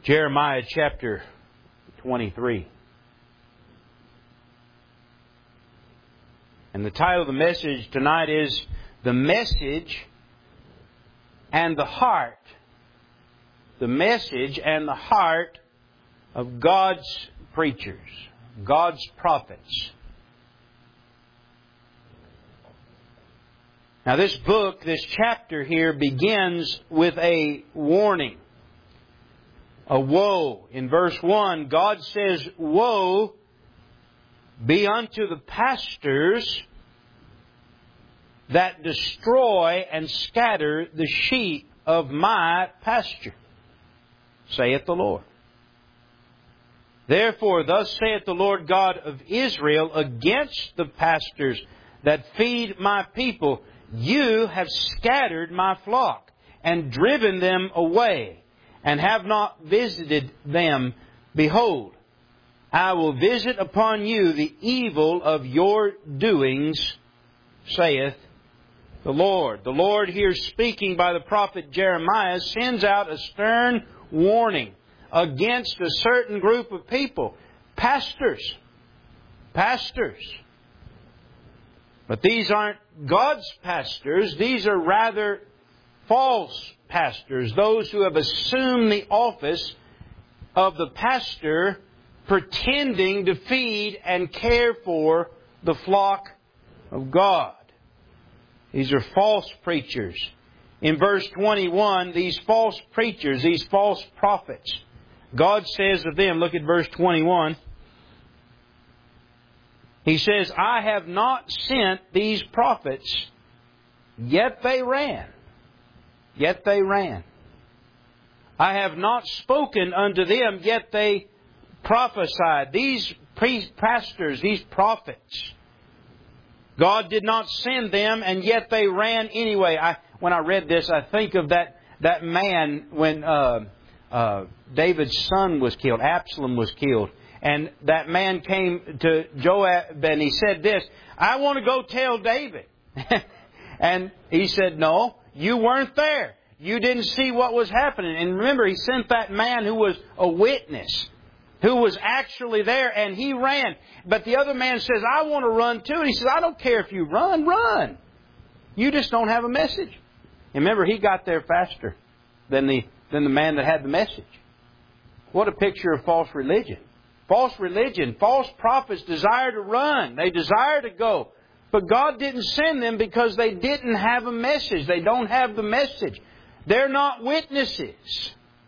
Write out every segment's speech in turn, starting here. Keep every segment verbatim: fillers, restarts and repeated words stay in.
Jeremiah chapter twenty-three. And the title of the message tonight is The Message and the Heart. The message and the heart of God's preachers, God's prophets. Now this book, this chapter here begins with a warning. A woe. In verse one, God says, "Woe be unto the pastors that destroy and scatter the sheep of my pasture, saith the Lord. Therefore, thus saith the Lord God of Israel against the pastors that feed my people, you have scattered my flock and driven them away, and have not visited them. Behold, I will visit upon you the evil of your doings, saith the Lord." The Lord here, speaking by the prophet Jeremiah, sends out a stern warning against a certain group of people. Pastors. Pastors. But these aren't God's pastors. These are rather false pastors. Those who have assumed the office of the pastor, pretending to feed and care for the flock of God. These are false preachers. In verse twenty-one, these false preachers, these false prophets, God says of them, look at verse twenty-one. He says, "I have not sent these prophets, yet they ran. Yet they ran. I have not spoken unto them, yet they prophesied." These pastors, these prophets, God did not send them, and yet they ran anyway. I, when I read this, I think of that, that man when uh, uh, David's son was killed, Absalom was killed. And that man came to Joab and he said this, "I want to go tell David." And he said, "No, you weren't there. You didn't see what was happening." And remember, he sent that man who was a witness, who was actually there, and he ran. But the other man says, "I want to run too." And he says, "I don't care if you run, run. You just don't have a message." And remember, he got there faster than the, than the man that had the message. What a picture of false religion. False religion, false prophets desire to run. They desire to go. But God didn't send them because they didn't have a message. They don't have the message. They're not witnesses.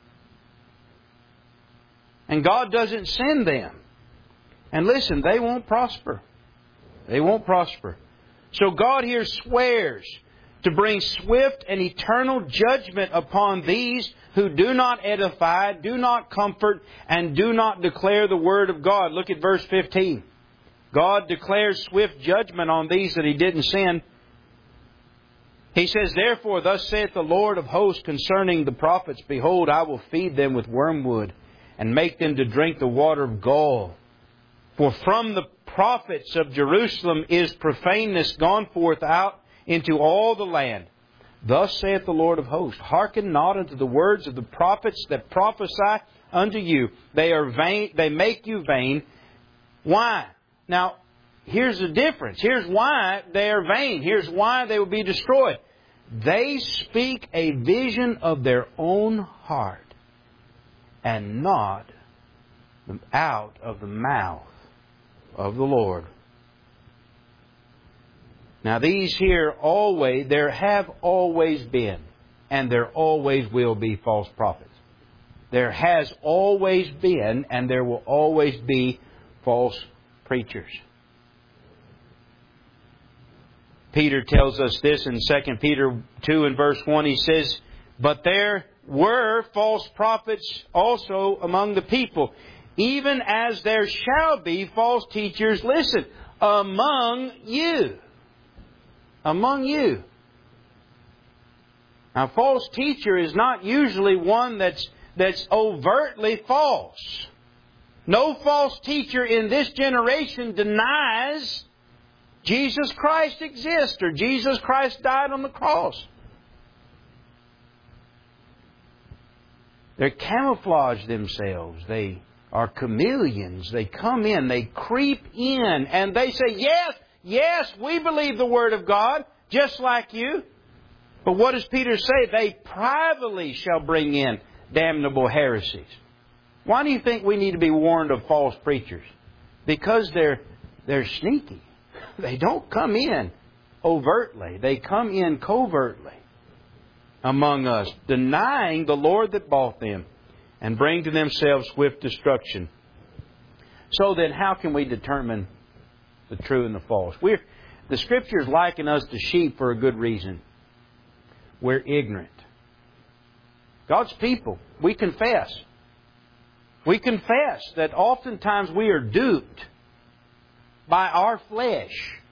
And God doesn't send them. And listen, they won't prosper. They won't prosper. So God here swears to bring swift and eternal judgment upon these who do not edify, do not comfort, and do not declare the Word of God. Look at verse fifteen. God declares swift judgment on these that He didn't send. He says, "Therefore, thus saith the Lord of hosts concerning the prophets, Behold, I will feed them with wormwood, and make them to drink the water of gall. For from the prophets of Jerusalem is profaneness gone forth out into all the land. Thus saith the Lord of hosts, Hearken not unto the words of the prophets that prophesy unto you. They are vain, they make you vain." Why? Now, here's the difference. Here's why they are vain. Here's why they will be destroyed. They speak a vision of their own heart, and not out of the mouth of the Lord. Now these here always, there have always been, and there always will be false prophets. There has always been, and there will always be false preachers. Peter tells us this in Second Peter two and verse one. He says, "But there were false prophets also among the people, even as there shall be false teachers," listen, "among you." Among you. Now, false teacher is not usually one that's, that's overtly false. No false teacher in this generation denies Jesus Christ exists or Jesus Christ died on the cross. They camouflage themselves. They are chameleons. They come in, they creep in, and they say, yes, yes, we believe the Word of God, just like you. But what does Peter say? They privately shall bring in damnable heresies. Why do you think we need to be warned of false preachers? Because they're they're sneaky. They don't come in overtly. They come in covertly among us, denying the Lord that bought them, and bring to themselves swift destruction. So then, how can we determine the true and the false? We're, the Scriptures liken us to sheep for a good reason. We're ignorant. God's people, we confess. We confess that oftentimes we are duped by our flesh.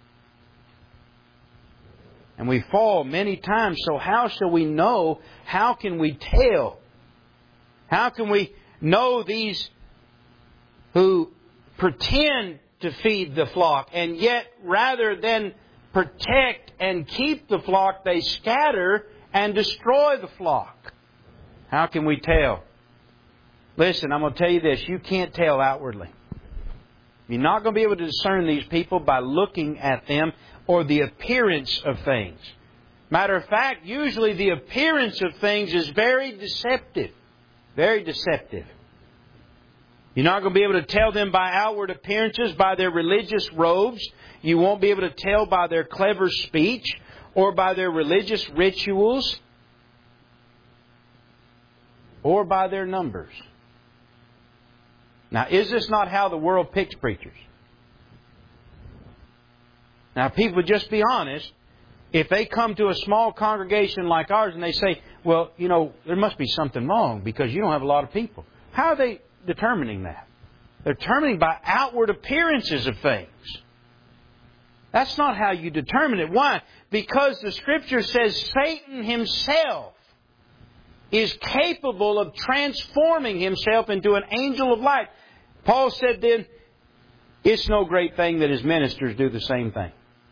And we fall many times. So how shall we know? How can we tell? How can we know these who pretend to feed the flock, and yet rather than protect and keep the flock, they scatter and destroy the flock? How can we tell? Listen, I'm going to tell you this. You can't tell outwardly. You're not going to be able to discern these people by looking at them or the appearance of things. Matter of fact, usually the appearance of things is very deceptive. Very deceptive. You're not going to be able to tell them by outward appearances, by their religious robes. You won't be able to tell by their clever speech or by their religious rituals or by their numbers. Now, is this not how the world picks preachers? Now, people, just be honest. If they come to a small congregation like ours and they say, well, you know, there must be something wrong because you don't have a lot of people. How are they determining that? They're determining by outward appearances of things. That's not how you determine it. Why? Because the Scripture says Satan himself is capable of transforming himself into an angel of light. Paul said then, it's no great thing that his ministers do the same thing.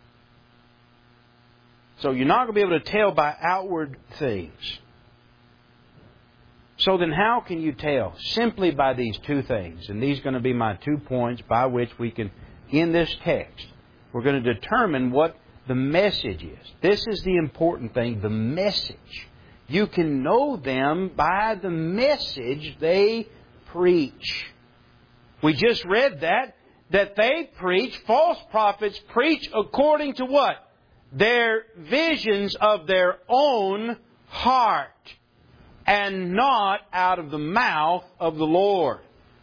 So you're not going to be able to tell by outward things. So then how can you tell? Simply by these two things. And these are going to be my two points by which we can, in this text, we're going to determine what the message is. This is the important thing, the message. You can know them by the message they preach. We just read that, that they preach, false prophets preach according to what? Their visions of their own heart, and not out of the mouth of the Lord.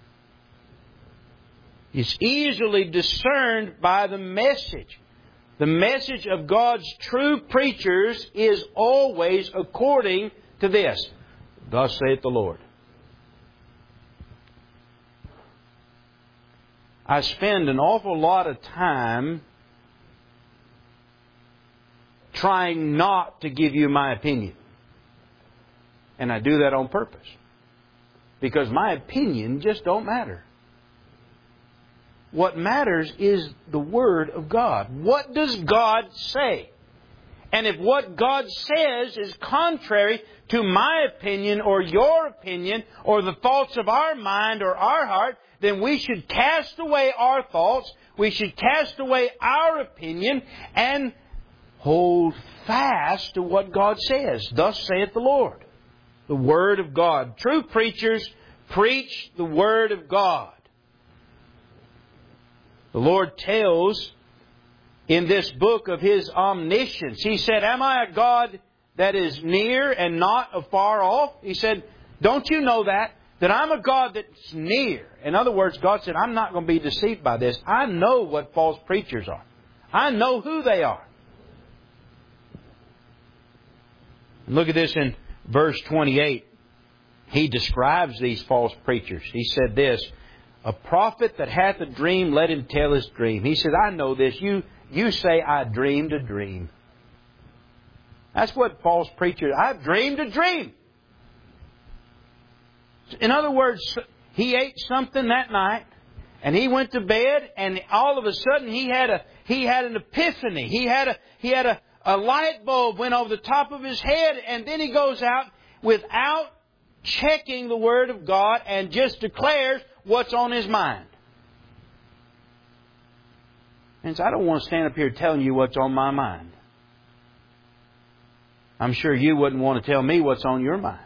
It's easily discerned by the message. The message of God's true preachers is always according to this. Thus saith the Lord. I spend an awful lot of time trying not to give you my opinion. And I do that on purpose. Because my opinion just don't matter. What matters is the Word of God. What does God say? And if what God says is contrary to my opinion or your opinion or the thoughts of our mind or our heart, then we should cast away our thoughts, we should cast away our opinion, and hold fast to what God says. Thus saith the Lord. The Word of God. True preachers preach the Word of God. The Lord tells in this book of His omniscience. He said, am I a God that is near and not afar off? He said, don't you know that? That I'm a God that's near. In other words, God said, I'm not going to be deceived by this. I know what false preachers are. I know who they are. Look at this in verse twenty-eight. He describes these false preachers. He said this, a prophet that hath a dream, let him tell his dream. He said, I know this. You, you say, I dreamed a dream. That's what false preachers, I've dreamed a dream. In other words, he ate something that night, and he went to bed, and all of a sudden he had a he had an epiphany. He had a he had a, a light bulb went over the top of his head, and then he goes out without checking the Word of God and just declares what's on his mind. And so I don't want to stand up here telling you what's on my mind. I'm sure you wouldn't want to tell me what's on your mind.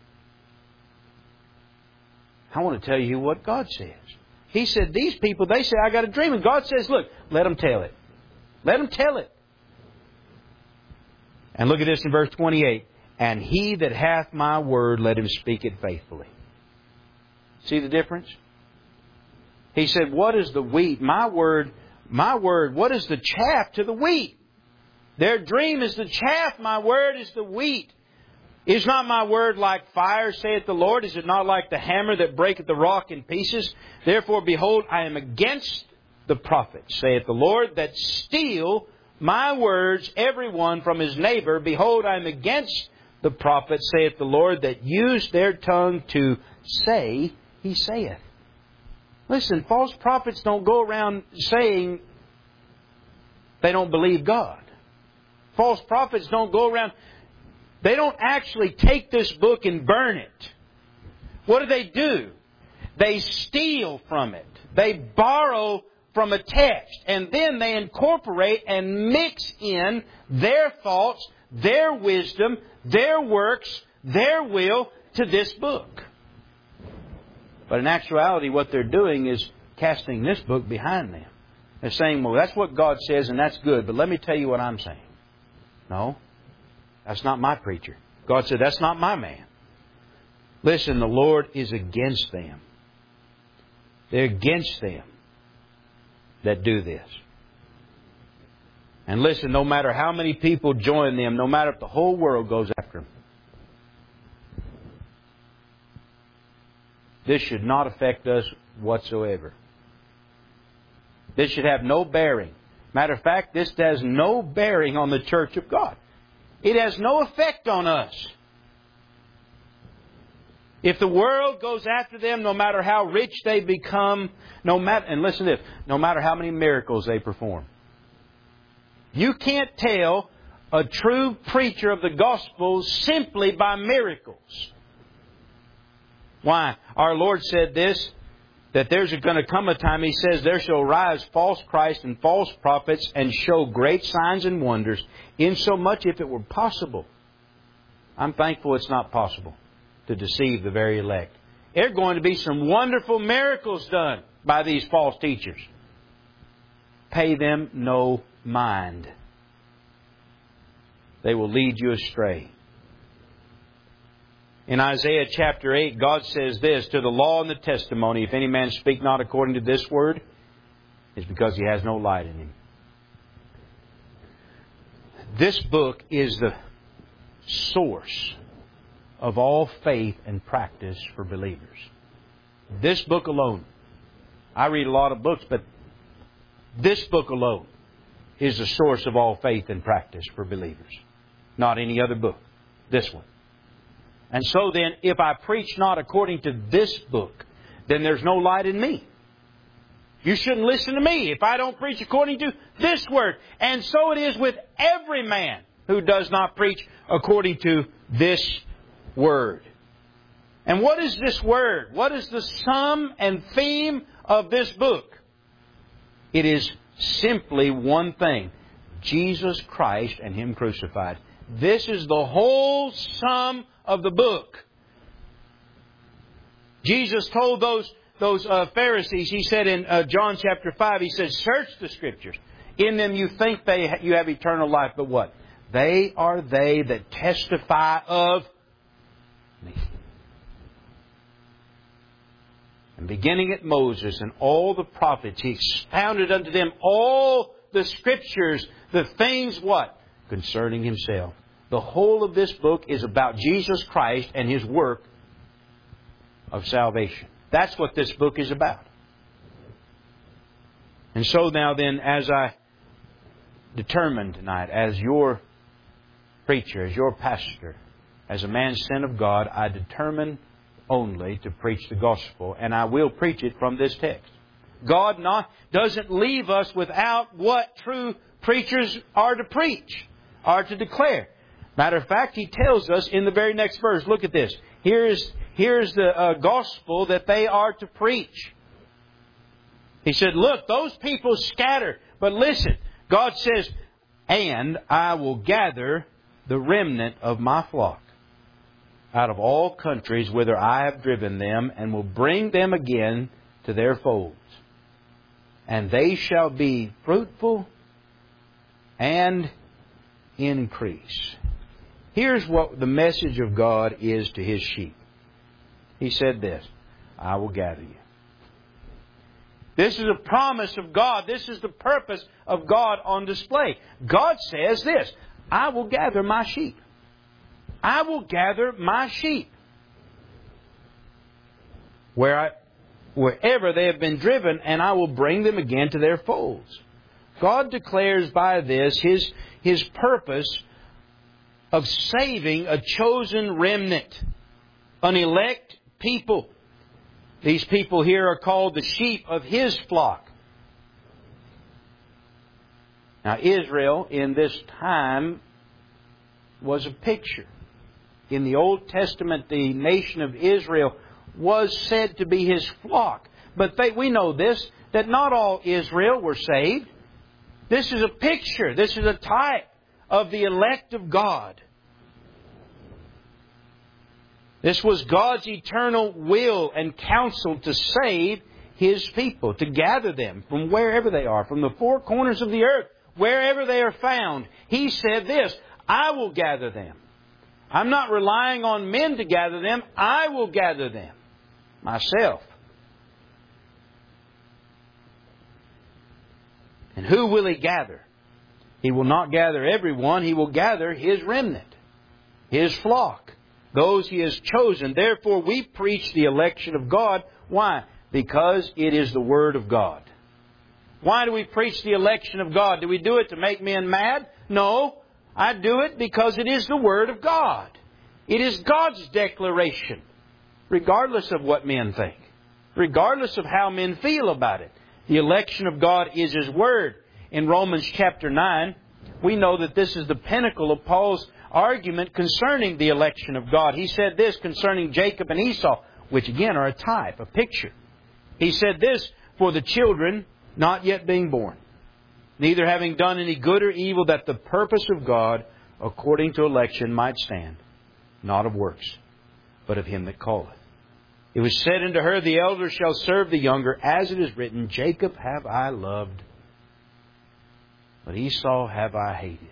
I want to tell you what God says. He said, these people, they say, I got a dream. And God says, look, let them tell it. Let them tell it. And look at this in verse twenty-eight. And he that hath my word, let him speak it faithfully. See the difference? He said, what is the wheat? My word, my word, what is the chaff to the wheat? Their dream is the chaff. My word is the wheat. Is not my word like fire, saith the Lord? Is it not like the hammer that breaketh the rock in pieces? Therefore, behold, I am against the prophets, saith the Lord, that steal my words, every one from his neighbor. Behold, I am against the prophets, saith the Lord, that use their tongue to say, he saith. Listen, false prophets don't go around saying they don't believe God. False prophets don't go around... They don't actually take this book and burn it. What do they do? They steal from it. They borrow from a text. And then they incorporate and mix in their thoughts, their wisdom, their works, their will to this book. But in actuality, what they're doing is casting this book behind them. They're saying, well, that's what God says and that's good, but let me tell you what I'm saying. No. That's not my preacher. God said, that's not my man. Listen, the Lord is against them. They're against them that do this. And listen, no matter how many people join them, no matter if the whole world goes after them, this should not affect us whatsoever. This should have no bearing. Matter of fact, this has no bearing on the church of God. It has no effect on us. If the world goes after them, no matter how rich they become, no matter, and listen to this, no matter how many miracles they perform. You can't tell a true preacher of the gospel simply by miracles. Why? Our Lord said this, that there's going to come a time, He says, there shall rise false Christ and false prophets and show great signs and wonders, insomuch if it were possible. I'm thankful it's not possible to deceive the very elect. There are going to be some wonderful miracles done by these false teachers. Pay them no mind. They will lead you astray. In Isaiah chapter eight, God says this, to the law and the testimony, if any man speak not according to this word, it's because he has no light in him. This book is the source of all faith and practice for believers. This book alone. I read a lot of books, but this book alone is the source of all faith and practice for believers. Not any other book. This one. And so then, if I preach not according to this book, then there's no light in me. You shouldn't listen to me if I don't preach according to this word. And so it is with every man who does not preach according to this word. And what is this word? What is the sum and theme of this book? It is simply one thing. Jesus Christ and Him crucified. This is the whole sum of the book. Jesus told those those uh, Pharisees, He said in uh, John chapter five, He said, search the Scriptures. In them you think they ha- you have eternal life, but what? They are they that testify of me. And beginning at Moses and all the prophets, He expounded unto them all the Scriptures, the things what? Concerning Himself. The whole of this book is about Jesus Christ and His work of salvation. That's what this book is about. And so now then, as I determined tonight, as your preacher, as your pastor, as a man sent of God, I determine only to preach the gospel, and I will preach it from this text. God not doesn't leave us without what true preachers are to preach, are to declare. Matter of fact, He tells us in the very next verse, look at this. Here is, here's the uh, gospel that they are to preach. He said, look, those people scatter. But listen, God says, and I will gather the remnant of my flock out of all countries whither I have driven them, and will bring them again to their folds. And they shall be fruitful and increase. Here's what the message of God is to His sheep. He said this, I will gather you. This is a promise of God. This is the purpose of God on display. God says this, I will gather my sheep. I will gather my sheep. Where I, wherever they have been driven, and I will bring them again to their folds. God declares by this His, His purpose of saving a chosen remnant, an elect people. These people here are called the sheep of His flock. Now, Israel in this time was a picture. In the Old Testament, the nation of Israel was said to be His flock. But they, we know this, that not all Israel were saved. This is a picture. This is a type of the elect of God. This was God's eternal will and counsel to save His people, to gather them from wherever they are, from the four corners of the earth, wherever they are found. He said this, I will gather them. I'm not relying on men to gather them. I will gather them myself. And who will He gather? He will not gather everyone. He will gather His remnant, His flock, those He has chosen. Therefore, we preach the election of God. Why? Because it is the Word of God. Why do we preach the election of God? Do we do it to make men mad? No. I do it because it is the Word of God. It is God's declaration, regardless of what men think, regardless of how men feel about it. The election of God is His Word. In Romans chapter nine, we know that this is the pinnacle of Paul's argument concerning the election of God. He said this concerning Jacob and Esau, which again are a type, a picture. He said this, for the children not yet being born, neither having done any good or evil, that the purpose of God, according to election, might stand, not of works, but of Him that calleth. It was said unto her, the elder shall serve the younger, as it is written, Jacob have I loved, but Esau have I hated.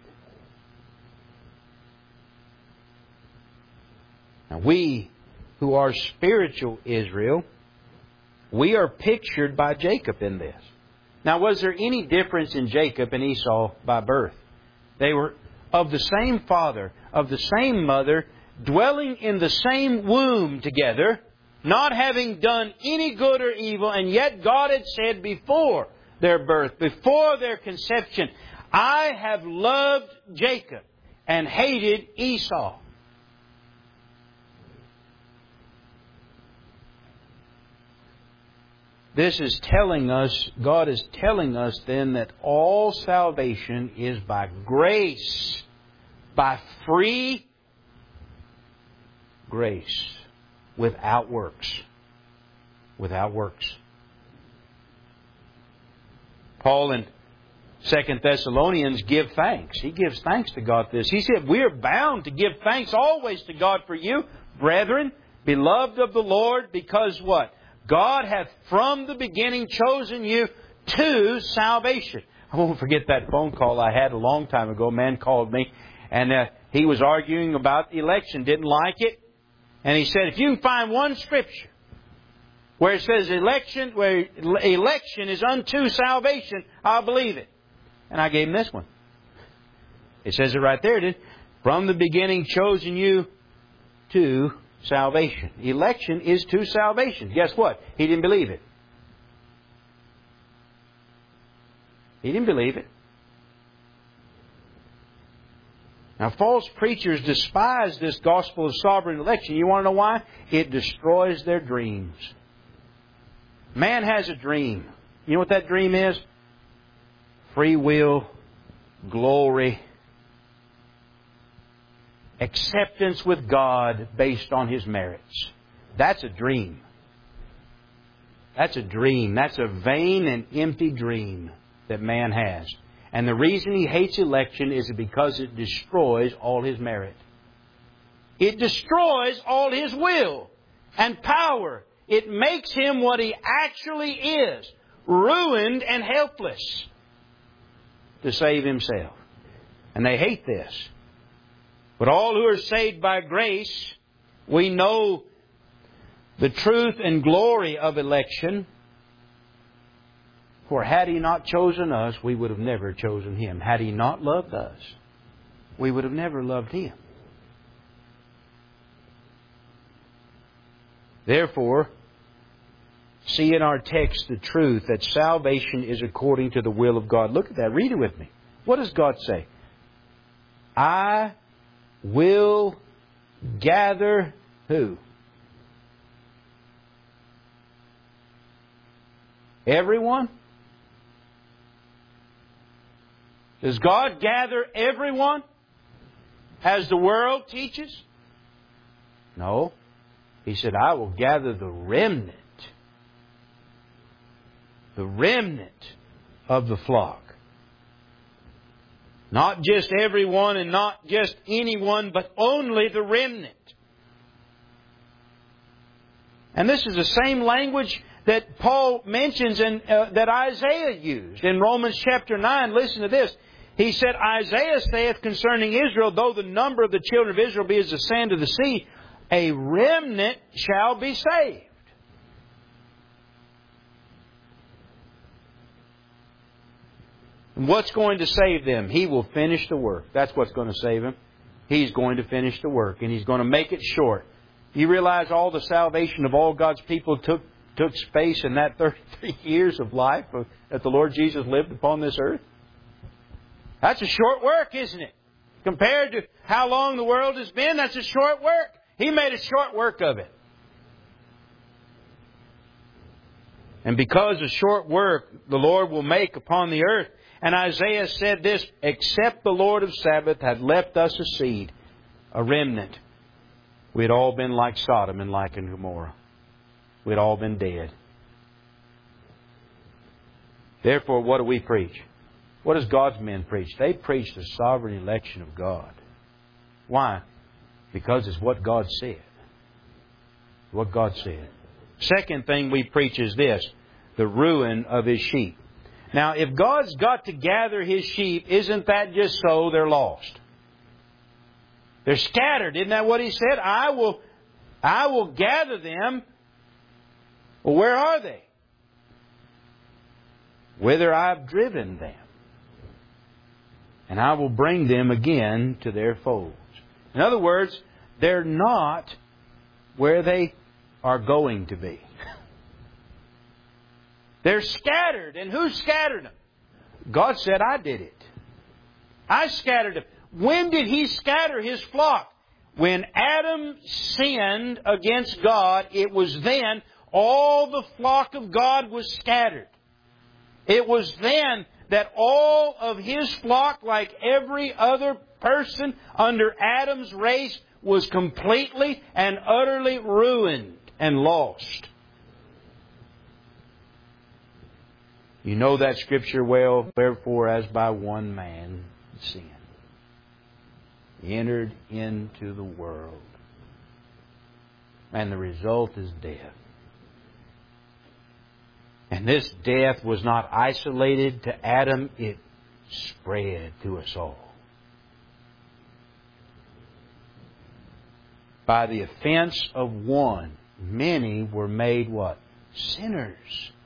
Now we, who are spiritual Israel, we are pictured by Jacob in this. Now, was there any difference in Jacob and Esau by birth? They were of the same father, of the same mother, dwelling in the same womb together, not having done any good or evil, and yet God had said before their birth, before their conception, I have loved Jacob and hated Esau. This is telling us, God is telling us then that all salvation is by grace, by free grace, without works. Without works. Paul in Second Thessalonians give thanks. He gives thanks to God for this. He said, we are bound to give thanks always to God for you, brethren, beloved of the Lord, because what? God hath from the beginning chosen you to salvation. I won't forget that phone call I had a long time ago. A man called me and uh, he was arguing about the election, didn't like it. And he said, if you can find one scripture where it says election, where election is unto salvation, I'll believe it. And I gave him this one. It says it right there, didn't it? From the beginning chosen you to salvation. Election is to salvation. Guess what? He didn't believe it. He didn't believe it. Now, false preachers despise this gospel of sovereign election. You want to know why? It destroys their dreams. Man has a dream. You know what that dream is? Free will, glory, acceptance with God based on his merits. That's a dream. That's a dream. That's a vain and empty dream that man has. And the reason he hates election is because it destroys all his merit. It destroys all his will and power. It makes him what he actually is, ruined and helpless to save himself. And they hate this. But all who are saved by grace, we know the truth and glory of election. For had He not chosen us, we would have never chosen Him. Had He not loved us, we would have never loved Him. Therefore, see in our text the truth that salvation is according to the will of God. Look at that. Read it with me. What does God say? I will gather who? Everyone? Does God gather everyone as the world teaches? No. He said, I will gather the remnant. The remnant of the flock. Not just everyone and not just anyone, but only the remnant. And this is the same language that Paul mentions and uh, that Isaiah used in Romans chapter nine. Listen to this. He said, Isaiah saith concerning Israel, though the number of the children of Israel be as the sand of the sea, a remnant shall be saved. And what's going to save them? He will finish the work. That's what's going to save him. He's going to finish the work, and He's going to make it short. You realize all the salvation of all God's people took took space in that thirty-three years of life that the Lord Jesus lived upon this earth? That's a short work, isn't it? Compared to how long the world has been, that's a short work. He made a short work of it. And because of short work the Lord will make upon the earth. And Isaiah said this, except the Lord of Sabaoth had left us a seed, a remnant, we had all been like Sodom and like Gomorrah. We had all been dead. Therefore, what do we preach? What does God's men preach? They preach the sovereign election of God. Why? Because it's what God said. What God said. Second thing we preach is this, the ruin of His sheep. Now, if God's got to gather His sheep, isn't that just so they're lost? They're scattered. Isn't that what He said? I will, I will gather them. Well, where are they? Whither I've driven them. And I will bring them again to their folds. In other words, they're not where they are going to be. They're scattered. And who scattered them? God said, I did it. I scattered them. When did He scatter His flock? When Adam sinned against God, it was then all the flock of God was scattered. It was then that all of His flock, like every other person under Adam's race, was completely and utterly ruined and lost. You know that scripture well, wherefore as by one man sin entered into the world. And the result is death. And this death was not isolated to Adam, it spread to us all. By the offense of one, many were made what? Sinners.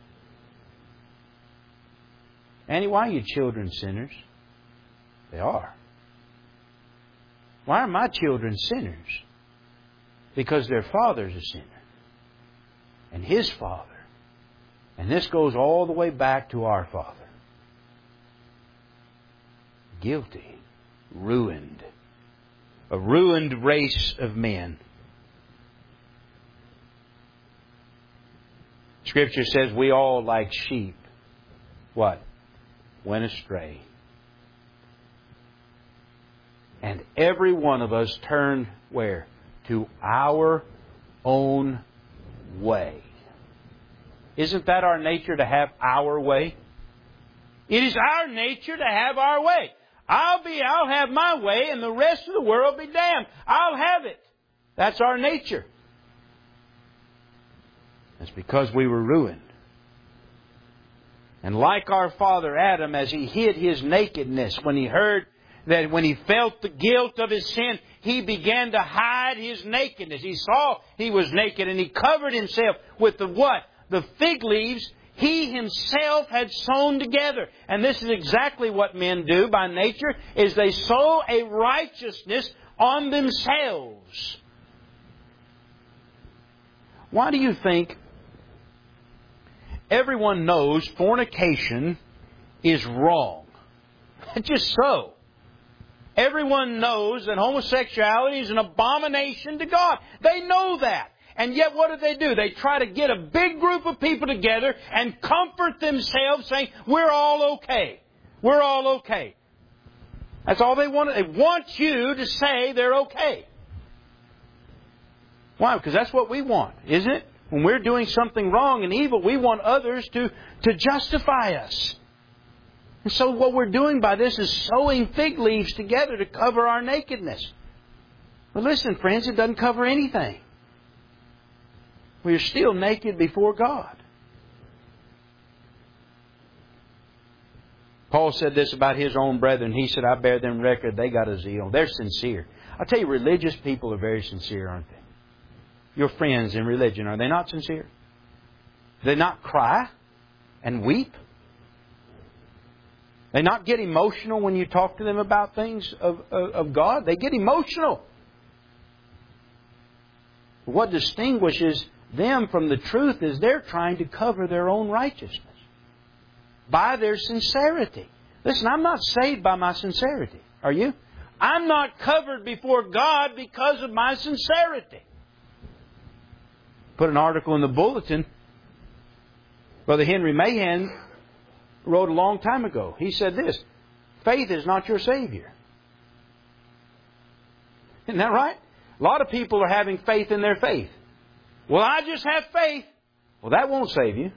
Annie, why are your children sinners? They are. Why are my children sinners? Because their father's a sinner. And his father. And this goes all the way back to our father. Guilty. Ruined. A ruined race of men. Scripture says we all like sheep. What? Went astray. And every one of us turned where? To our own way. Isn't that our nature, to have our way? It is our nature to have our way. I'll be, I'll have my way, and the rest of the world be damned. I'll have it. That's our nature. It's because we were ruined. And like our father Adam, as he hid his nakedness, when he heard that, when he felt the guilt of his sin, he began to hide his nakedness. He saw he was naked, and he covered himself with the what? The fig leaves he himself had sewn together. And this is exactly what men do by nature, is they sew a righteousness on themselves. Why do you think everyone knows fornication is wrong? Just so. Everyone knows that homosexuality is an abomination to God. They know that. And yet what do they do? They try to get a big group of people together and comfort themselves saying, we're all okay. We're all okay. That's all they want. They want you to say they're okay. Why? Because that's what we want, isn't it? When we're doing something wrong and evil, we want others to, to justify us. And so what we're doing by this is sewing fig leaves together to cover our nakedness. But listen, friends, it doesn't cover anything. We are still naked before God. Paul said this about his own brethren. He said, I bear them record, they got a zeal. They're sincere. I'll tell you, religious people are very sincere, aren't they? Your friends in religion, are they not sincere? Do they not cry and weep? They not get emotional when you talk to them about things of, of, of God? They get emotional. What distinguishes them from the truth is they're trying to cover their own righteousness by their sincerity. Listen, I'm not saved by my sincerity. Are you? I'm not covered before God because of my sincerity. Put an article in the bulletin. Brother Henry Mahan wrote a long time ago. He said this: faith is not your Savior. Isn't that right? A lot of people are having faith in their faith. Well, I just have faith. Well, that won't save you.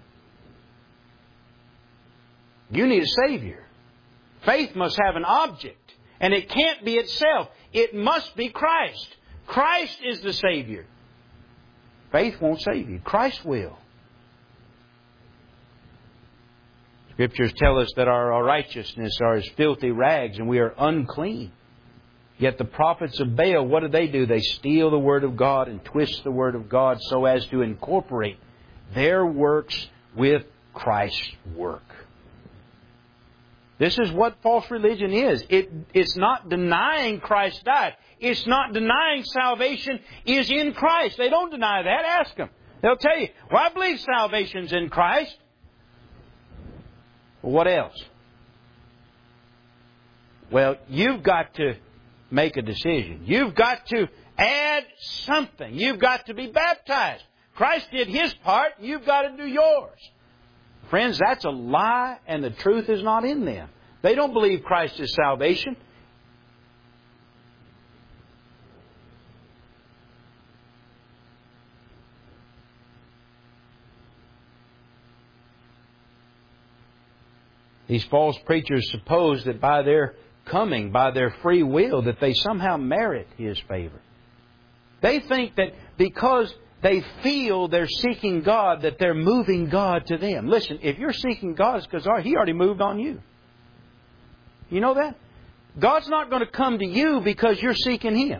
You need a Savior. Faith must have an object, and it can't be itself. It must be Christ. Christ is the Savior. Faith won't save you. Christ will. Scriptures tell us that our righteousness are as filthy rags, and we are unclean. Yet the prophets of Baal, what do they do? They steal the Word of God and twist the Word of God so as to incorporate their works with Christ's work. This is what false religion is. It, it's not denying Christ died. It's not denying salvation is in Christ. They don't deny that. Ask them. They'll tell you, well, I believe salvation's in Christ. Well, what else? Well, you've got to make a decision. You've got to add something. You've got to be baptized. Christ did His part. You've got to do yours. Friends, that's a lie, and the truth is not in them. They don't believe Christ is salvation. These false preachers suppose that by their coming, by their free will, that they somehow merit His favor. They think that because they feel they're seeking God, that they're moving God to them. Listen, if you're seeking God, it's because He already moved on you. You know that? God's not going to come to you because you're seeking Him.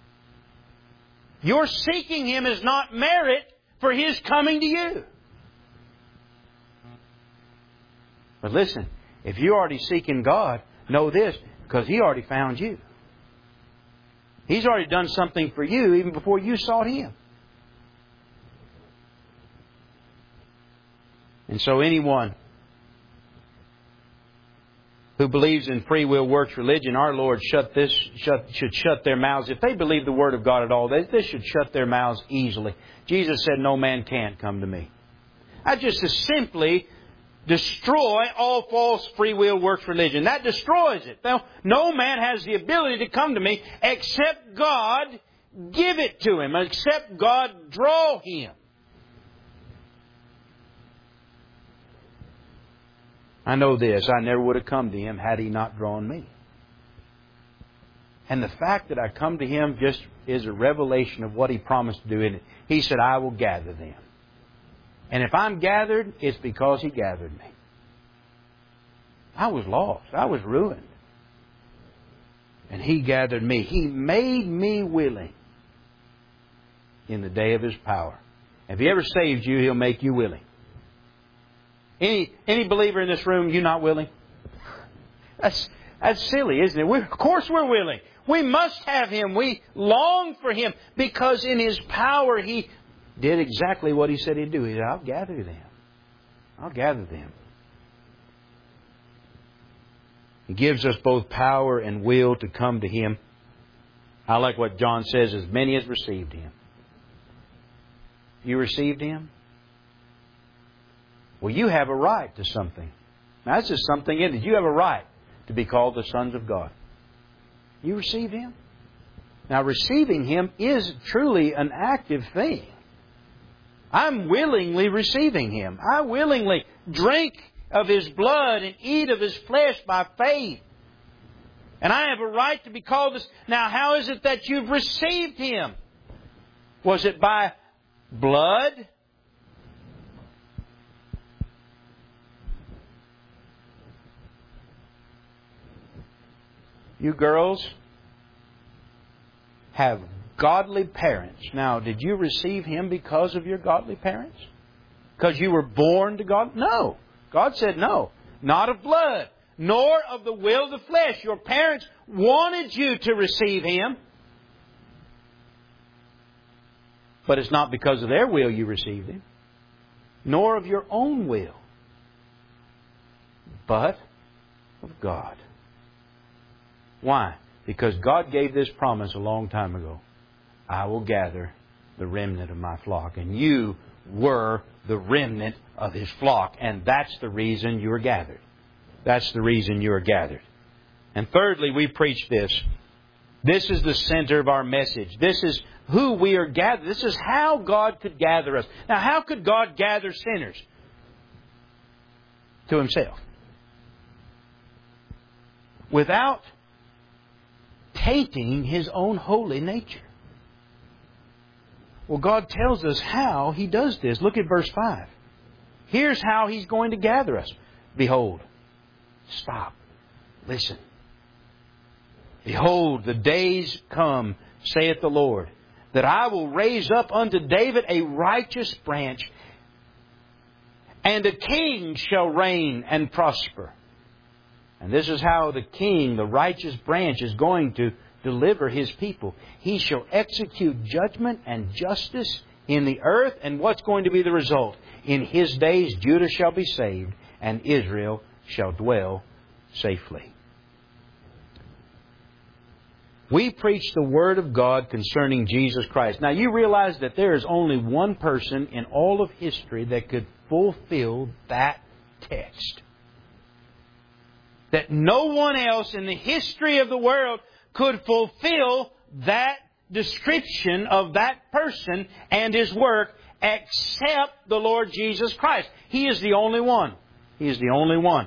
Your seeking Him is not merit for His coming to you. But listen, if you're already seeking God, know this, because He already found you. He's already done something for you even before you sought Him. And so anyone who believes in free will works religion, our Lord shut this, shut, should shut their mouths. If they believe the Word of God at all, they, they should shut their mouths easily. Jesus said, no man can't come to me. That just is simply destroy all false free will works religion. That destroys it. Now, no man has the ability to come to me except God give it to him, except God draw him. I know this, I never would have come to Him had He not drawn me. And the fact that I come to Him just is a revelation of what He promised to do in it. He said, I will gather them. And if I'm gathered, it's because He gathered me. I was lost. I was ruined. And He gathered me. He made me willing in the day of His power. If He ever saves you, He'll make you willing. Any any believer in this room, you not willing? That's that's silly, isn't it? We're, of course we're willing. We must have Him. We long for Him because in His power He did exactly what He said He'd do. He said, I'll gather them. I'll gather them. He gives us both power and will to come to Him. I like what John says, as many as received Him. You received Him? Well, you have a right to something. Now, that's just something in it. You have a right to be called the sons of God. You received Him? Now, receiving Him is truly an active thing. I'm willingly receiving Him. I willingly drink of His blood and eat of His flesh by faith. And I have a right to be called this. Now, how is it that you've received Him? Was it by blood? You girls have godly parents. Now, did you receive Him because of your godly parents? Because you were born to God? No. God said no. Not of blood, nor of the will of the flesh. Your parents wanted you to receive Him. But it's not because of their will you received Him. Nor of your own will. But of God. Why? Because God gave this promise a long time ago. I will gather the remnant of my flock. And you were the remnant of His flock. And that's the reason you are gathered. That's the reason you are gathered. And thirdly, we preach this. This is the center of our message. This is who we are gathered. This is how God could gather us. Now, how could God gather sinners? To Himself. Without tainting His own holy nature. Well, God tells us how He does this. Look at verse five. Here's how He's going to gather us. Behold. Stop. Listen. Behold, the days come, saith the Lord, that I will raise up unto David a righteous branch, and a king shall reign and prosper. And this is how the king, the righteous branch, is going to deliver His people. He shall execute judgment and justice in the earth. And what's going to be the result? In His days Judah shall be saved, and Israel shall dwell safely. We preach the Word of God concerning Jesus Christ. Now, you realize that there is only one person in all of history that could fulfill that text. That no one else in the history of the world could fulfill that description of that person and His work except the Lord Jesus Christ. He is the only one. He is the only one.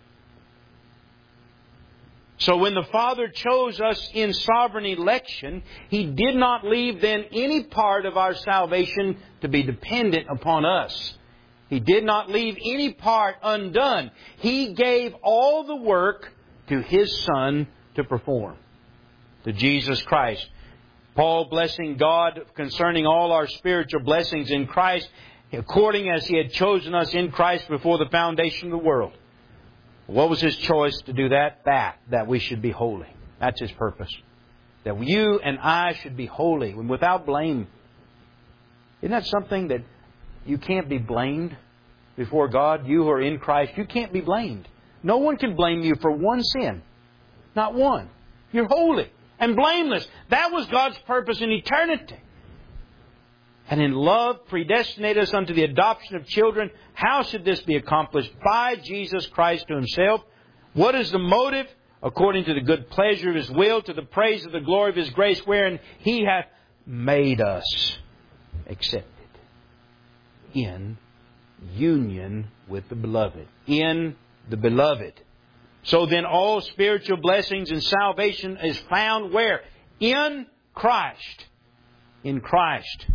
So when the Father chose us in sovereign election, He did not leave then any part of our salvation to be dependent upon us. He did not leave any part undone. He gave all the work to His Son to perform, to Jesus Christ. Paul blessing God concerning all our spiritual blessings in Christ, according as He had chosen us in Christ before the foundation of the world. What was His choice to do that? That, that we should be holy. That's His purpose. That you and I should be holy and without blame. Isn't that something that you can't be blamed before God? You who are in Christ, you can't be blamed. No one can blame you for one sin. Not one. You're holy and blameless. That was God's purpose in eternity. And in love predestinated us unto the adoption of children. How should this be accomplished? By Jesus Christ to Himself. What is the motive? According to the good pleasure of His will, to the praise of the glory of His grace, wherein He hath made us accepted in union with the beloved. In the beloved. So then all spiritual blessings and salvation is found where? In Christ. In Christ.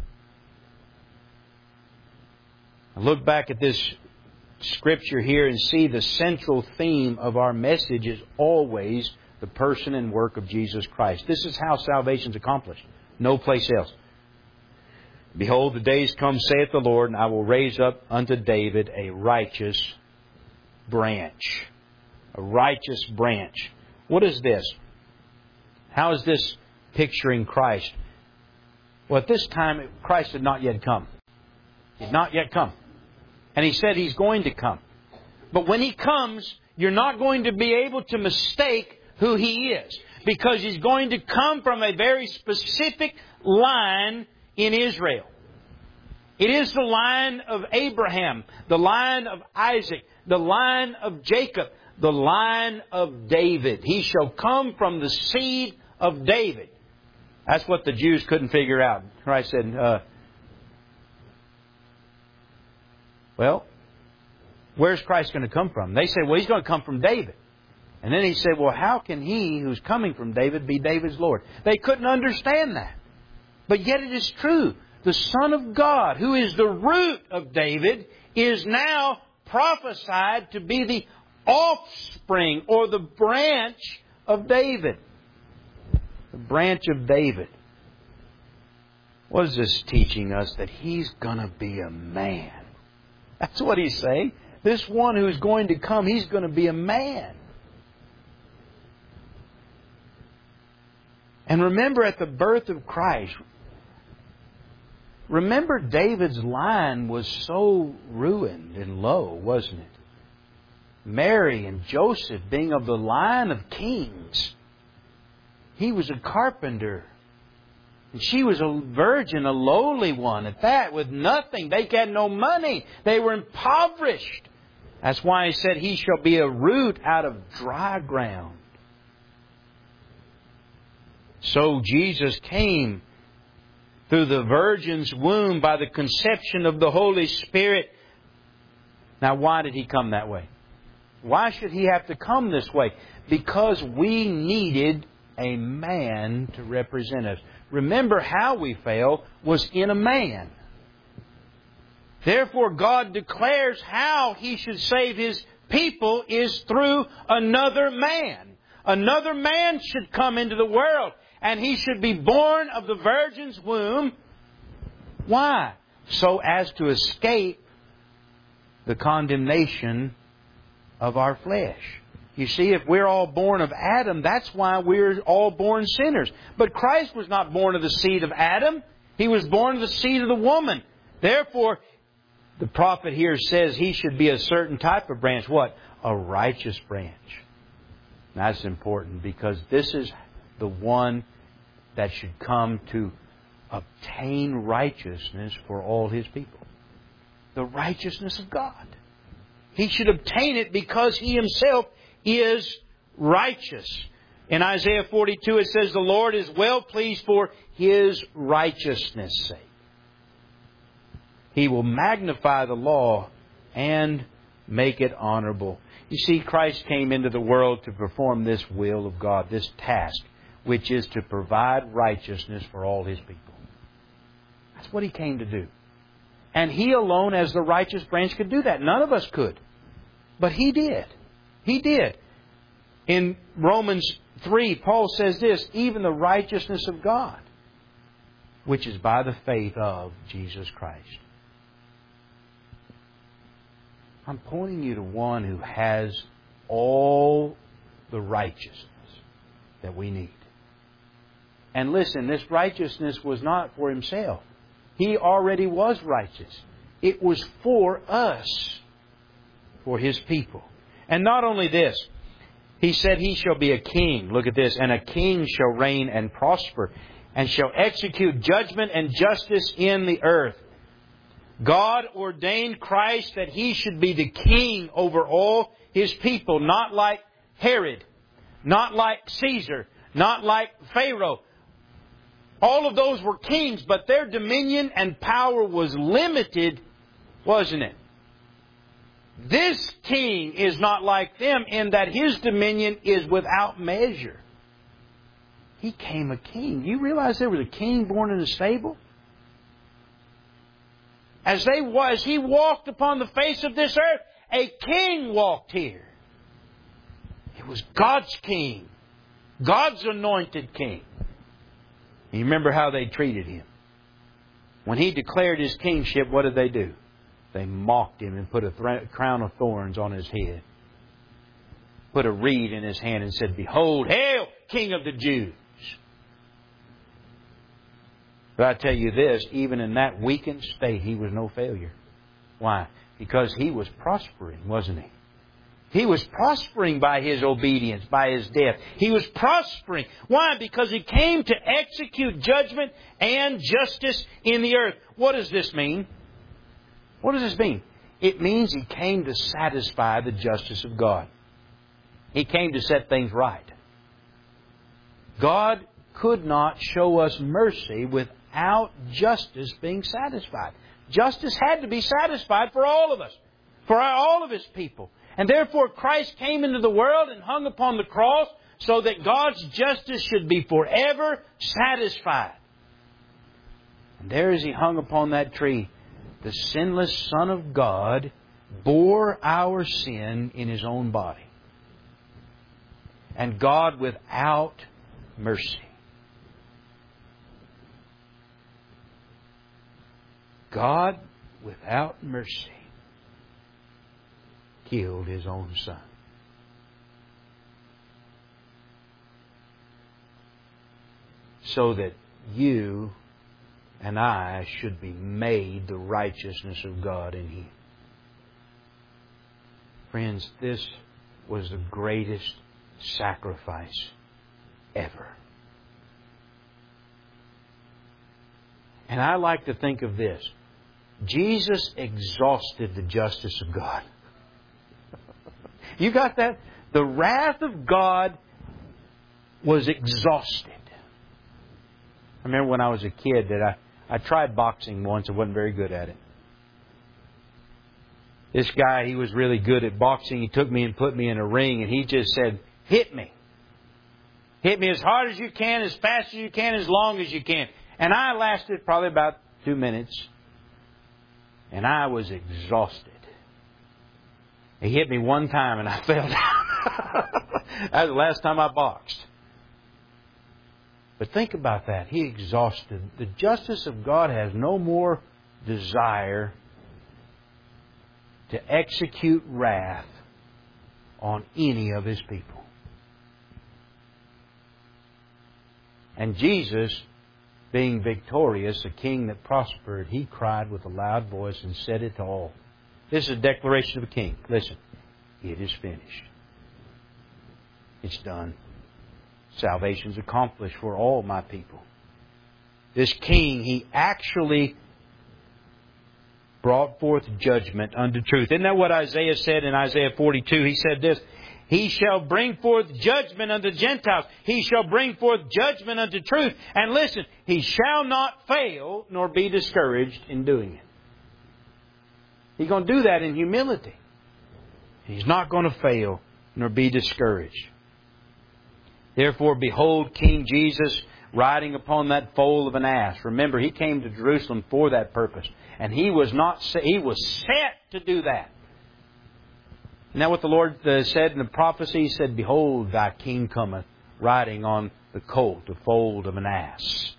Look back at this Scripture here and see the central theme of our message is always the person and work of Jesus Christ. This is how salvation is accomplished. No place else. Behold, the days come, saith the Lord, and I will raise up unto David a righteous branch. A righteous branch. What is this? How is this picturing Christ? Well, at this time, Christ had not yet come. He had not yet come. And He said He's going to come. But when He comes, you're not going to be able to mistake who He is. Because He's going to come from a very specific line in Israel. It is the line of Abraham, the line of Isaac, the line of Jacob, the line of David. He shall come from the seed of David. That's what the Jews couldn't figure out. Christ said, uh, well, where's Christ going to come from? They said, well, He's going to come from David. And then He said, well, how can He who's coming from David be David's Lord? They couldn't understand that. But yet it is true. The Son of God, who is the root of David, is now prophesied to be the offspring or the branch of David. The branch of David. What is this teaching us? That He's going to be a man. That's what He's saying. This one who's going to come, He's going to be a man. And remember at the birth of Christ, remember David's line was so ruined and low, wasn't it? Mary and Joseph being of the line of kings. He was a carpenter. And she was a virgin, a lowly one at that, with nothing. They had no money. They were impoverished. That's why He said He shall be a root out of dry ground. So Jesus came through the virgin's womb by the conception of the Holy Spirit. Now, why did He come that way? Why should He have to come this way? Because we needed a man to represent us. Remember, how we fell was in a man. Therefore, God declares how He should save His people is through another man. Another man should come into the world. And He should be born of the virgin's womb. Why? So as to escape the condemnation of our flesh. You see, if we're all born of Adam, that's why we're all born sinners. But Christ was not born of the seed of Adam. He was born of the seed of the woman. Therefore, the prophet here says He should be a certain type of branch. What? A righteous branch. That's important because this is the one that should come to obtain righteousness for all His people. The righteousness of God. He should obtain it because He Himself is righteous. In Isaiah forty-two it says, the Lord is well pleased for His righteousness' sake. He will magnify the law and make it honorable. You see, Christ came into the world to perform this will of God, this task, which is to provide righteousness for all His people. That's what He came to do. And He alone, as the righteous branch, could do that. None of us could. But He did. He did. In Romans three, Paul says this, even the righteousness of God, which is by the faith of Jesus Christ. I'm pointing you to one who has all the righteousness that we need. And listen, this righteousness was not for Himself. He already was righteous. It was for us, for His people. And not only this, He said He shall be a king. Look at this. And a king shall reign and prosper, and shall execute judgment and justice in the earth. God ordained Christ that He should be the king over all His people, not like Herod, not like Caesar, not like Pharaoh. All of those were kings, but their dominion and power was limited, wasn't it? This king is not like them in that his dominion is without measure. He came a king. You realize there was a king born in a stable? As they was, he walked upon the face of this earth. A king walked here. It was God's king. God's anointed king. You remember how they treated him. When he declared his kingship, what did they do? They mocked him and put a th- crown of thorns on his head. Put a reed in his hand and said, "Behold, hail, King of the Jews." But I tell you this, even in that weakened state, he was no failure. Why? Because he was prospering, wasn't he? He was prospering by his obedience, by his death. He was prospering. Why? Because he came to execute judgment and justice in the earth. What does this mean? What does this mean? It means he came to satisfy the justice of God. He came to set things right. God could not show us mercy without justice being satisfied. Justice had to be satisfied for all of us, for all of His people. And therefore Christ came into the world and hung upon the cross so that God's justice should be forever satisfied. And there as He hung upon that tree, the sinless Son of God bore our sin in His own body. And God without mercy. God without mercy killed His own Son. So that you and I should be made the righteousness of God in Him. Friends, this was the greatest sacrifice ever. And I like to think of this. Jesus exhausted the justice of God. You got that? The wrath of God was exhausted. I remember when I was a kid that I, I tried boxing once. I wasn't very good at it. This guy, he was really good at boxing. He took me and put me in a ring and he just said, "Hit me. Hit me as hard as you can, as fast as you can, as long as you can." And I lasted probably about two minutes. And I was exhausted. He hit me one time and I fell down. That was the last time I boxed. But think about that. He exhausted. The justice of God has no more desire to execute wrath on any of His people. And Jesus, being victorious, a king that prospered, He cried with a loud voice and said it to all. This is a declaration of a king. Listen, it is finished. It's done. Salvation's accomplished for all my people. This king, He actually brought forth judgment unto truth. Isn't that what Isaiah said in Isaiah forty-two? He said this, "He shall bring forth judgment unto Gentiles. He shall bring forth judgment unto truth." And listen, He shall not fail nor be discouraged in doing it. He's going to do that in humility. He's not going to fail nor be discouraged. Therefore, behold King Jesus riding upon that foal of an ass. Remember, He came to Jerusalem for that purpose. And He was not He was set to do that. Isn't that what the Lord said in the prophecy? He said, "Behold, thy king cometh, riding on the colt, the foal of an ass."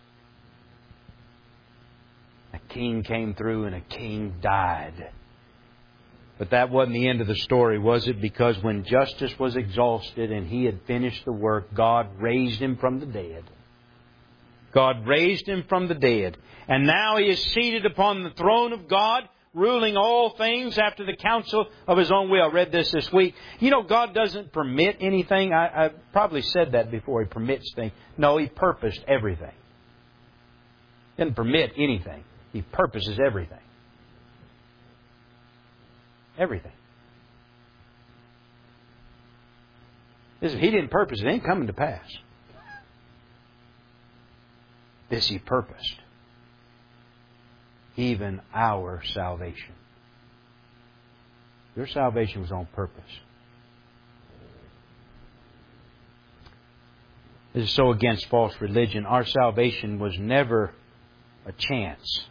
A king came through and a king died. But that wasn't the end of the story, was it? Because when justice was exhausted and He had finished the work, God raised Him from the dead. God raised Him from the dead. And now He is seated upon the throne of God, ruling all things after the counsel of His own will. I read this this week. You know, God doesn't permit anything. I, I probably said that before. He permits things. No, He purposed everything. He doesn't permit anything. He purposes everything. Everything. Listen, He didn't purpose it. It ain't coming to pass. This He purposed. Even our salvation. Your salvation was on purpose. This is so against false religion. Our salvation was never a chance.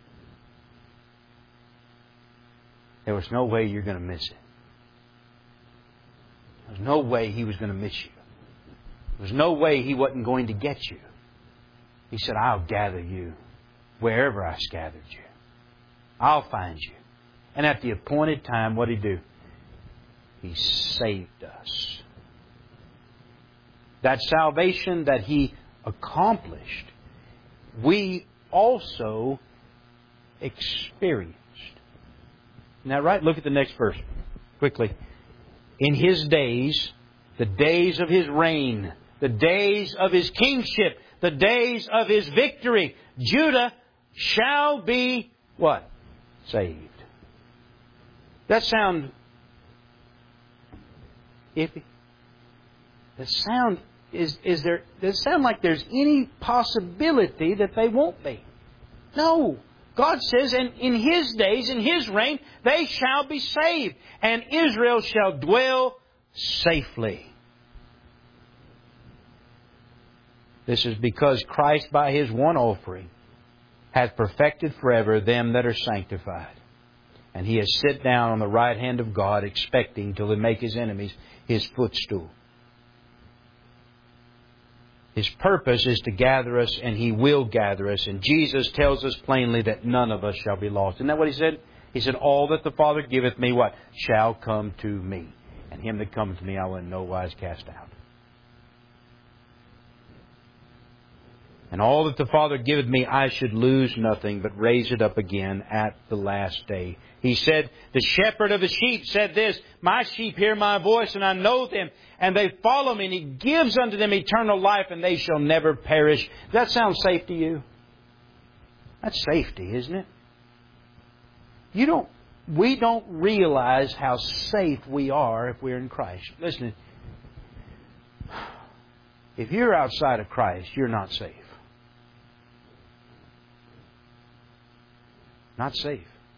There was no way you're going to miss it. There was no way He was going to miss you. There was no way He wasn't going to get you. He said, I'll gather you wherever I scattered you. I'll find you. And at the appointed time, what did He do? He saved us. That salvation that He accomplished, we also experienced. Isn't that right? Look at the next verse quickly. In His days, the days of His reign, the days of His kingship, the days of His victory, Judah shall be what? Saved. That sound iffy? Does it sound is is there does it sound like there's any possibility that they won't be? No. God says, and in His days, in His reign, they shall be saved, and Israel shall dwell safely. This is because Christ, by His one offering, hath perfected forever them that are sanctified. And He has sit down on the right hand of God, expecting till He make His enemies His footstool. His purpose is to gather us, and He will gather us. And Jesus tells us plainly that none of us shall be lost. Isn't that what He said? He said, all that the Father giveth me, what? Shall come to me. And him that cometh to me I will in no wise cast out. And all that the Father giveth me, I should lose nothing, but raise it up again at the last day. He said, the shepherd of the sheep said this, my sheep hear my voice, and I know them, and they follow me, and He gives unto them eternal life, and they shall never perish. Does that sound safe to you? That's safety, isn't it? You don't, we don't realize how safe we are if we're in Christ. Listen, if you're outside of Christ, you're not safe. Not safe.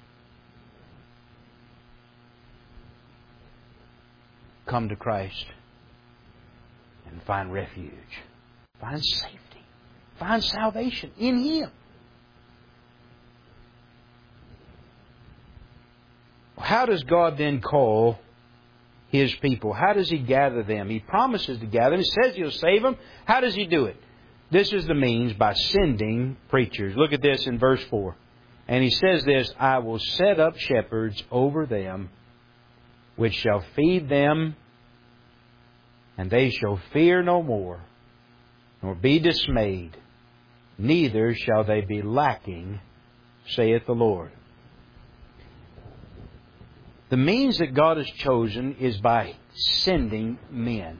Come to Christ and find refuge. Find safety. Find salvation in Him. How does God then call His people? How does He gather them? He promises to gather them. He says He'll save them. How does He do it? This is the means, by sending preachers. Look at this in verse four. And He says this, I will set up shepherds over them, which shall feed them, and they shall fear no more, nor be dismayed, neither shall they be lacking, saith the Lord. The means that God has chosen is by sending men.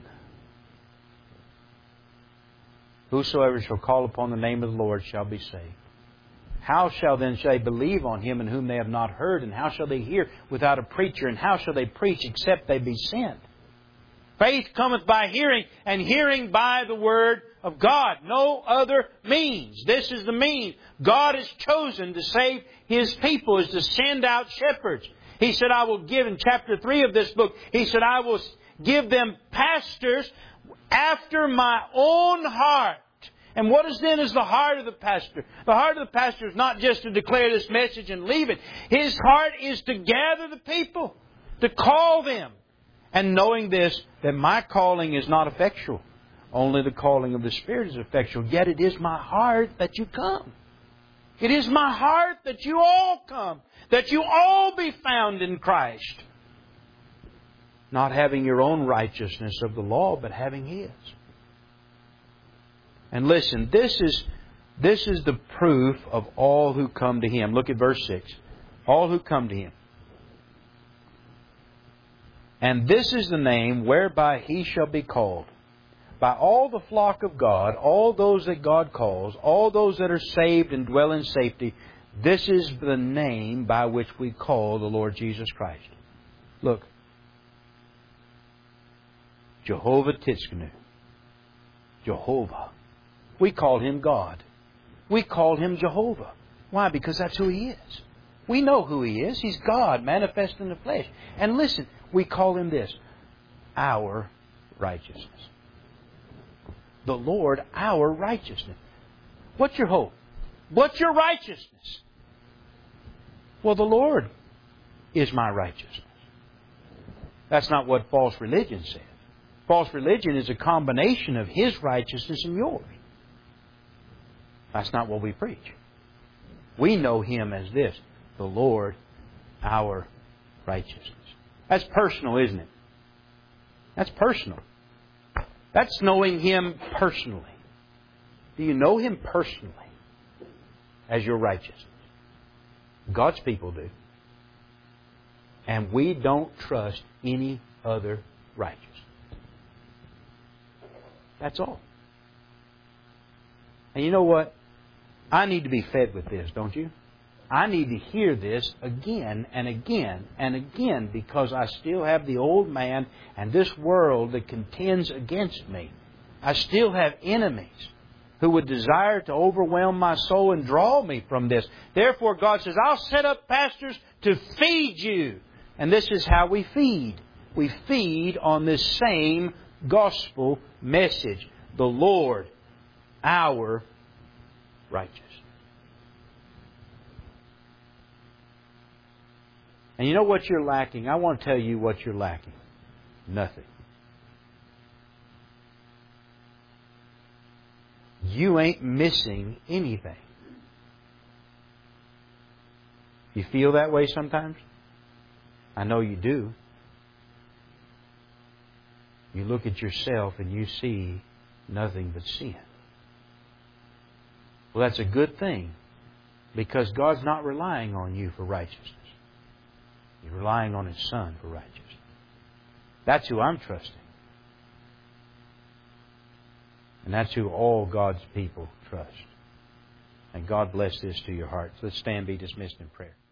Whosoever shall call upon the name of the Lord shall be saved. How shall then they believe on Him in whom they have not heard? And how shall they hear without a preacher? And how shall they preach except they be sent? Faith cometh by hearing, and hearing by the Word of God. No other means. This is the means. God has chosen to save His people, is to send out shepherds. He said, I will give, in chapter three of this book, He said, I will give them pastors after my own heart. And what is then is the heart of the pastor? The heart of the pastor is not just to declare this message and leave it. His heart is to gather the people, to call them. And knowing this, that my calling is not effectual. Only the calling of the Spirit is effectual. Yet it is my heart that you come. It is my heart that you all come. That you all be found in Christ. Not having your own righteousness of the law, but having His. And listen, this is, this is the proof of all who come to Him. Look at verse six. All who come to Him. And this is the name whereby He shall be called. By all the flock of God, all those that God calls, all those that are saved and dwell in safety, this is the name by which we call the Lord Jesus Christ. Look. Jehovah Tsidkenu. Jehovah. We call Him God. We call Him Jehovah. Why? Because that's who He is. We know who He is. He's God manifest in the flesh. And listen, we call Him this, our righteousness. The Lord, our righteousness. What's your hope? What's your righteousness? Well, the Lord is my righteousness. That's not what false religion says. False religion is a combination of His righteousness and yours. That's not what we preach. We know Him as this, the Lord, our righteousness. That's personal, isn't it? That's personal. That's knowing Him personally. Do you know Him personally as your righteousness? God's people do. And we don't trust any other righteousness. That's all. And you know what? I need to be fed with this, don't you? I need to hear this again and again and again because I still have the old man and this world that contends against me. I still have enemies who would desire to overwhelm my soul and draw me from this. Therefore, God says, I'll set up pastors to feed you. And this is how we feed. We feed on this same gospel message. The Lord, our righteousness. And you know what you're lacking? I want to tell you what you're lacking. Nothing. You ain't missing anything. You feel that way sometimes? I know you do. You look at yourself and you see nothing but sin. Well, that's a good thing because God's not relying on you for righteousness. He's relying on His Son for righteousness. That's who I'm trusting. And that's who all God's people trust. And God bless this to your hearts. Let's stand, be dismissed in prayer.